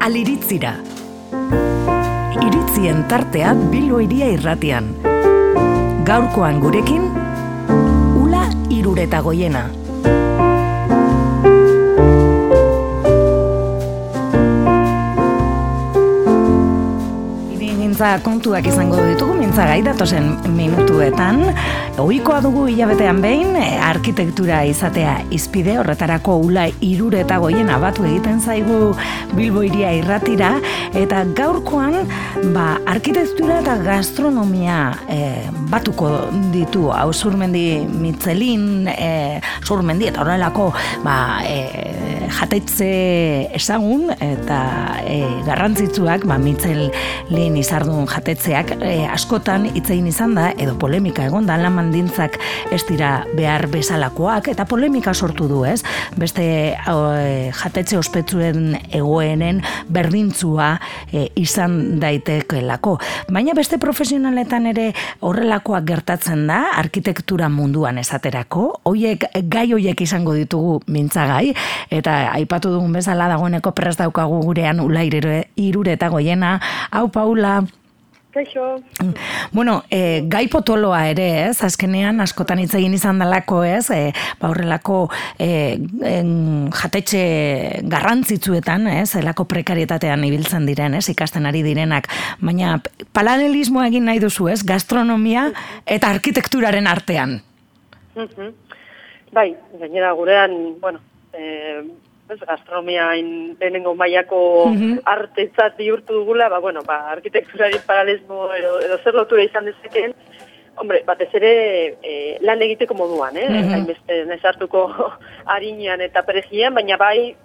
Aliritzira. Iritzien tartea Bilbo Hiria Irratian. Gaurkoan gurekin, Ula Iruretagoiena. Kontuak izango ditugu mintzagai datozen minutuetan. Ohikoa dugu hilabetean behin, arkitektura izatea izpide, horretarako Ula Iruretagoiena batu egiten zaigu Bilbo Hiria Irratira, eta gaurkoan arkitektura eta gastronomia batuko ditu. Hau Zurmendi Mitzelin, Zurmendi eta horrelako jatetxe ezagun eta garrantzitsuak Mitzelin izardun jatetzeak askotan hitz egin izan da, edo polemika egon da, lan baldintzak ez dira behar bezalakoak, eta polemika sortu du, ez? Beste jatetxe ospetsuen egoenen berdintzua izan daitekelako. Baina beste profesionaletan ere horrelakoak gertatzen da, arkitektura munduan esaterako, gai hoiek izango ditugu mintzagai, eta aipatu dugun bezala dagoeneko prest daukagu gurean Ula Iruretagoiena. Hau, Paula. Kaixo. Bueno, gai potoloa ere, ez? Azkenean askotan hitz egin izan dalako, ez? Horrelako jatetxe garrantzitsuetan, ez? Elako prekarietatean ibiltzen diren, ez? Ikasten ari direnak. Baina paralelismoa egin nahi duzu, ez? Gastronomia eta arkitekturaren artean. Bai, gainera gurean, gastronomia lehenengo mailako artetzat bihurtu dugula, arkitekturari paralelismo edo zer lotura izan dezakeen, batez ere lan egiteko moduan, hainbeste nezartuko harinean eta perejian, baina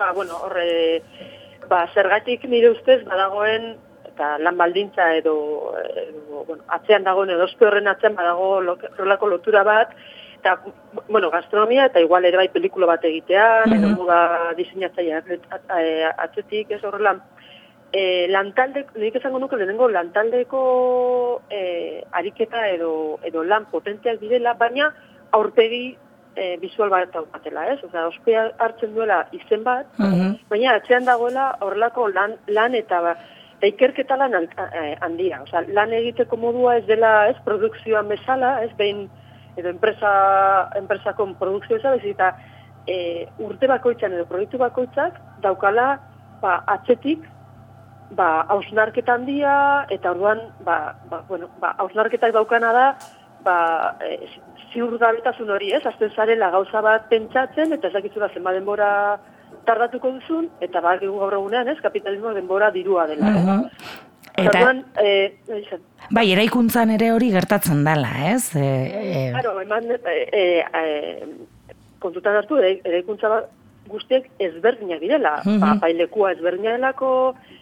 zergatik nire ustez badagoen eta lan baldintza edo atzean dagoen edo ospe horren atzean badago horrelako lotura bat, eta, gastronomia, eta igual ere bai pelikula bat egitea, edo moda diseinatzaia atzetik, ez horrela. Nik esango nuke lehenengo lantaldeko ariketa edo lan potenteak direla, baina aurpegi bisual bat daukatela, ez? Osea, ospea hartzen duela izen bat, baina atzean dagoela horrelako lan eta ikerketa lan handia. Osea, lan egiteko modua ez dela, ez, produkzioan bezala, ez, behin edo enpresako produkzio bezala, eta urte bakoitzan edo proiektu bakoitzak daukala atzetik hausnarketa handia, eta orduan hausnarketak daukana da ziurgabetasun hori, ez? Azten zarela gauza bat pentsatzen, eta ez dakitzula zenba denbora tardatuko duzun, eta gaur egunean, ez? Kapitalismo denbora dirua dela, Eta, eraikuntzan ere hori gertatzen dela, ez? Claro, kontutan hartu, eraikuntza guztiek ezberdinak direla. Bailekua ezberdina delako,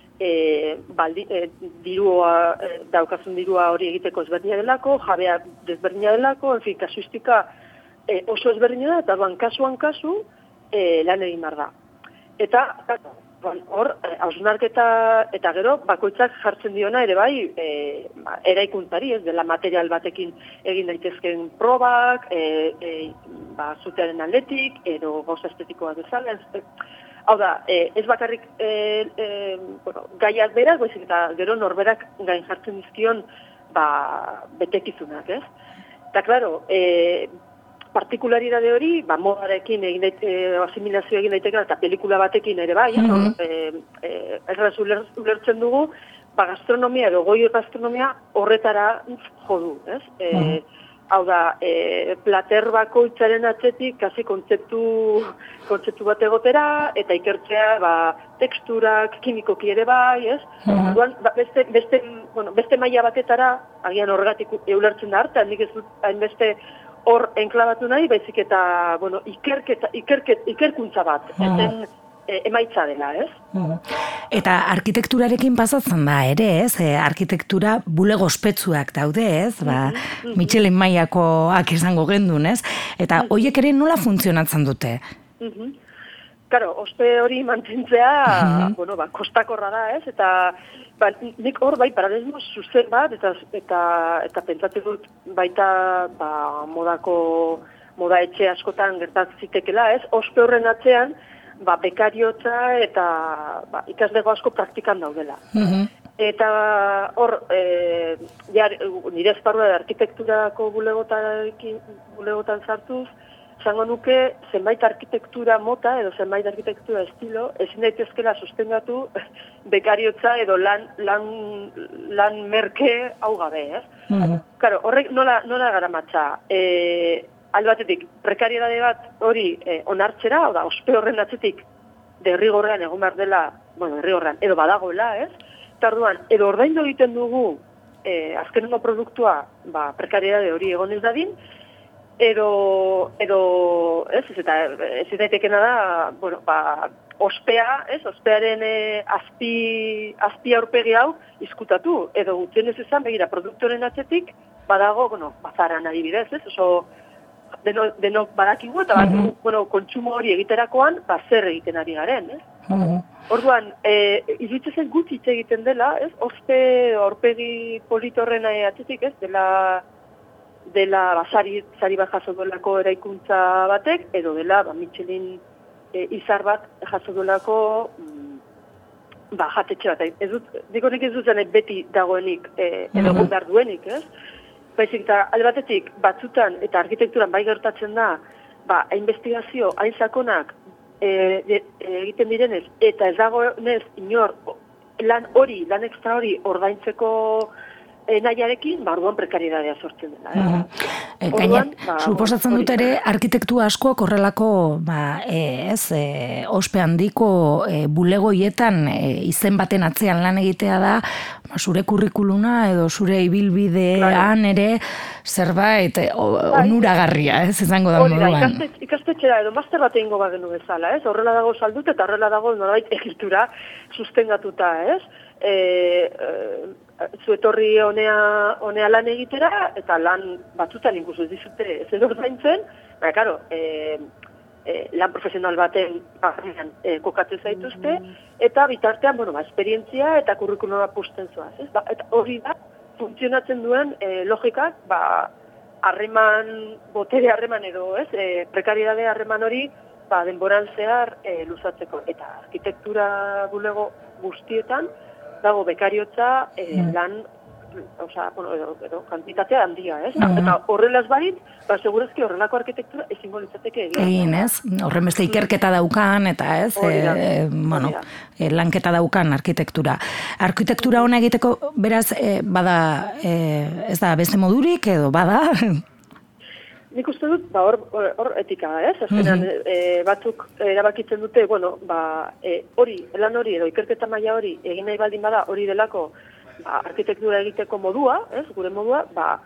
daukazun dirua hori egiteko ezberdina delako, jabea desberdina delako, kasuistika oso ezberdina da, eta kasuan kasu lan egin behar da. Eta, hor, hausnarketa eta gero, bakoitzak jartzen diona ere bai, eraikuntzari, ez dela material batekin egin daitezken probak, zutearen atletik, edo gauza estetikoa bezala. Hau da, ez bakarrik gaiak berak, baizik eta gero norberak gain jartzen dizkion betekizunak, ez? Eta, klaro, partikularidade hori, modarekin asimilazio egin daiteke eta pelikula batekin ere bai, erraz ulertzen dugu, gastronomia edo goi gastronomia horretara jo du, ez? Hau da, plater bakoitzaren atzetik, kasi kontzeptu bat egotera, eta ikertzea, teksturak, kimikoki ere bai, ez? Beste maila batetara, agian horregatik eulertzen da hartan, nik ez dut hainbeste hor enklabatu nahi, baizik eta, ikerkuntza bat, eten emaitza dela, ez? Eta arkitekturarekin pasatzen da ere, ez? Arkitektura bulego ospetsuak daude, ez? Michelin mailakoak izango gendun, ez? Eta horiek ere nola funtzionatzen dute? Karo, ospe hori mantentzea, kostakorra da, ez? Eta nik hor paralelismo zuzen bat, eta pentsatzen dut baita moda etxe askotan gertatzen zitekela, ez? Ospe horren atzean bekariotza eta ikaslego asko praktikan daudela. Eta hor, nire esparrua da arkitekturako bulegotan sartuz, zango nuke zenbait arkitektura mota edo zenbait arkitektura estilo ezin daitezkela sustengatu bekariotza edo lan merke hau gabe, ez? Claro, horrek nola garamatza? Alde batetik, prekariedade bat hori onartzera, hau da, ospe horren atzetik derrigorrean egon behar dela, derrigorrean, edo badagoela, ez? Eta orduan, edo ordaindu egiten dugu azkenengo produktua prekariedade hori egon ez dadin, edo ez daitekena da, ospea, ospearen azpi aurpegi hau izkutatu, edo gutxien ez izan, begira, produktoren atzetik, badago, bazaran adibidez, ez, oso denok badakigu, eta kontsumo hori egiterakoan, zer egiten ari garen, ez? Orduan, iruditzen zen gutxi hitz egiten dela, ez, ospe aurpegi politorren atzetik, ez, dela sari bat jaso duelako eraikuntza batek, edo dela Michelin izar bat jaso duelako jatetxe bat. Dikonik ez dut beti dagoenik, edo egon behar duenik, ez? Baizik eta alde batetik batzutan eta arkitekturan bai gertatzen da, investigazio hain sakonak egiten direnez, eta ez dagoenez inor lan ekstra hori ordaintzeko nahiarekin, orduan prekariedadea sortzen dela. Suposatzen dut ere, arkitektua asko korrelako, ospe handiko bulegoietan izen baten atzean lan egitea da, zure kurrikuluna edo zure ibilbidean ere zerbait onuragarria, izango da moduan. Ikastetxera edo master bat egingo bagenu bezala, horrela dago saldut eta horrela dago norbait egitura sustengatuta, zuetorri honea lan egitera, eta lan batzutan inkusu ez dizute ez edo zaintzen, karo, lan profesional baten barrean kokatzen zaituzte, eta bitartean, esperientzia eta kurrikuluma pusten zoaz. Eta hori da, funtzionatzen duen logikak, botere harreman edo, prekariedade harreman hori, denboran zehar luzatzeko. Eta arkitektura bulego guztietan, dago bekariotza lan, edo kantitatea handia, ez? Eta horrelaz barit, segurazki horrelako arkitektura ezingo litzateke egin, ez? Horren beste ikerketa daukan, eta ez, lanketa daukan arkitektura. Arkitektura hona egiteko, beraz, bada, ez da, beste modurik, edo bada? Nik uste dut, hor etika da, ez? Azkenan, batzuk erabakitzen dute, lan hori edo ikerketa maila hori egin nahi baldin bada hori delako arkitektura egiteko modua, ez? Gure modua,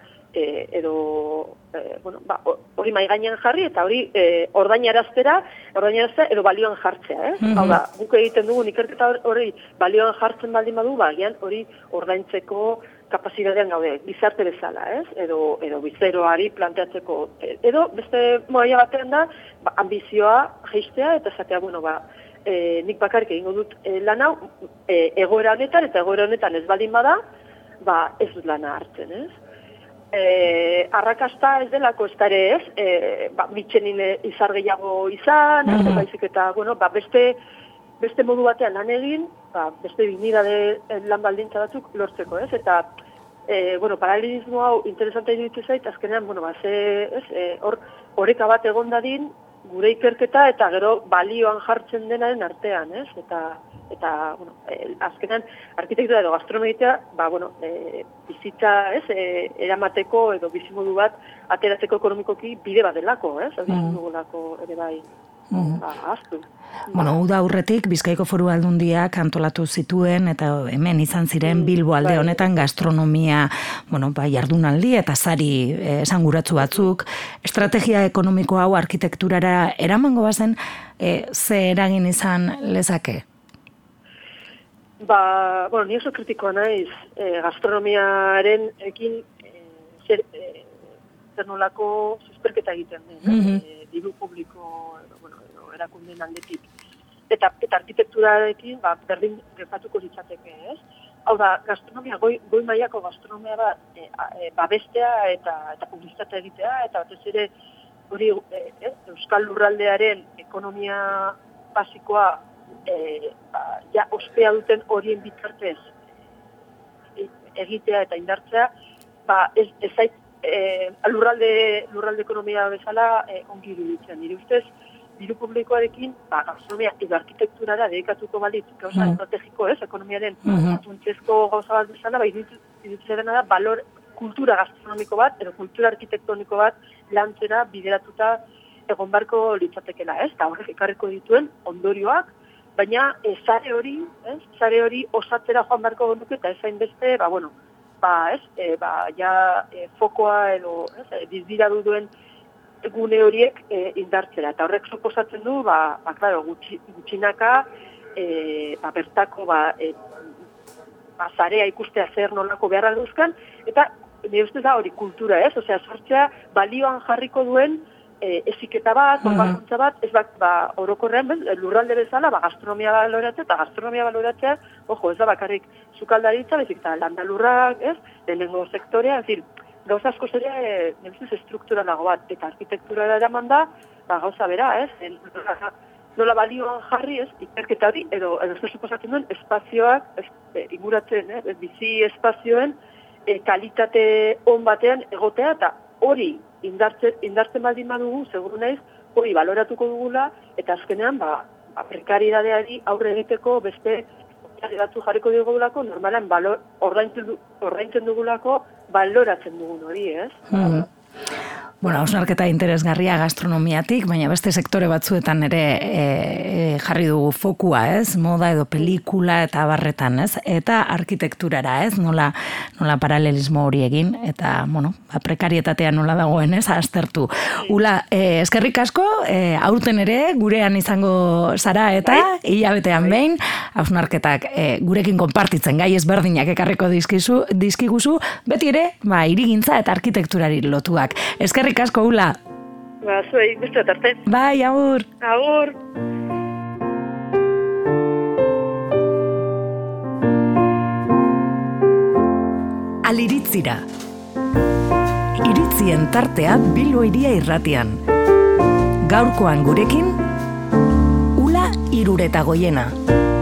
hori mai gainean jarri eta hori ordainaraztea edo balioan jartzea, ez? Hau da, guk egiten dugun ikerketa hori balioan jartzen baldin badu, agian hori ordaintzeko kapazitatean gaude, gizarte bezala, ez? Edo bizeroari planteatzeko. Edo, beste moaia batean da, ambizioa jeistea, eta esatea, nik bakarrik egingo dut lan hau, egoera honetan, eta egoera honetan ez baldin bada, ez dut lana hartzen, ez? Arrakasta ez delako ez dara ez, Michelin izar gehiago izan, baizik eta, beste modu batean lan egin, beste dignidade lan baldintza batzuk lortzeko, ez? Eta, paralelismo hau interesantea iruditzen zait, azkenean, oreka bat egon dadin, gure ikerketa eta gero balioan jartzen denaren artean, ez? Eta azkenean, arkitektura edo gastronomia, bizitza, ez? Eramateko edo bizimodu bat ateratzeko ekonomikoki bide bat delako, ez? Dugulako ere bai. Aztu. Uda aurretik Bizkaiko Foru Aldundiak antolatu zituen eta hemen izan ziren Bilbo alde honetan gastronomia, jardunaldi eta sari esanguratsu batzuk. Estrategia ekonomiko hau arkitekturara eramango bazen, ze eragin izan lezake? Ni oso kritikoa naiz gastronomiaren ekin zer nolako susperketa egiten den, diru publiko erakundeen aldetik. Eta arkitekturarekin berdin gertatuko litzateke, ez? Hau da, gastronomia, goi mailako gastronomia babestea eta publizitatea egitea, eta batez ere hori Euskal Lurraldearen ekonomia basikoa ja ospea duten horien bitartez egitea eta indartzea, ez zait lurralde ekonomia bezala ongi iruditzen. Nire ustez, diru publikoarekin, gastronomia edo arkitekturara dedikatuko balitz, gauza estrategiko, ekonomiaren funtsezko gauza bat bezala, iruditzen da, kultura gastronomiko bat, edo kultura arkitektoniko bat lantzera bideratuta egon barko litzatekela, eta horrek ekarriko dituen ondorioak, baina sare hori osatzera joan barko genuke, eta ezain beste, fokoa edo dizdira duen gune horiek indartzera. Eta horrek suposatzen du, gutxinaka, bertako zarea ikustea zer nolako beharra duzkan, eta nire ustez da hori kultura, sortzea balioan jarriko duen eziketa bat, konbakuntza bat, ez orokorrean, lurralde bezala, gastronomia baloratzea, eta gastronomia baloratzea, ez da bakarrik sukaldaritza, bezik eta landalurrak, lehenengo sektorea, gauza asko zerea, nire ustez estrukturalago bat, eta arkitekturara eraman da, gauza bera, nola balioan jarri, ikerketa hori, edo ez suposatzen duen espazioak, inguratzen, bizi espazioen, kalitate on batean egotea, eta hori indartzen baldin badugu, seguru naiz, hori baloratuko dugula, eta azkenean, prekaridadeari aurre egiteko beste batzu jarriko dugulako, normalan ordaintzen dugulako, baloratzen dugun hori, hausnarketa interesgarria gastronomiatik, baina beste sektore batzuetan ere jarri dugu fokua, moda edo pelikula eta barretan, eta arkitekturara, nola paralelismo hori egin, eta, prekarietatea nola dagoen, aztertu. Ula, eskerrik asko, aurten ere, gurean izango zara eta hilabetean behin, hausnarketak gurekin konpartitzen, gai ezberdinak ekarriko dizkiguzu, beti ere, hirigintza eta arkitekturari lotuak. Eskerrik asko, Ula. Zuei, beste arte. Bai, agur. Agur. Aliritzira. Iritzien tartea Bilbo Hiria irratian. Gaurkoan gurekin, Ula Iruretagoiena.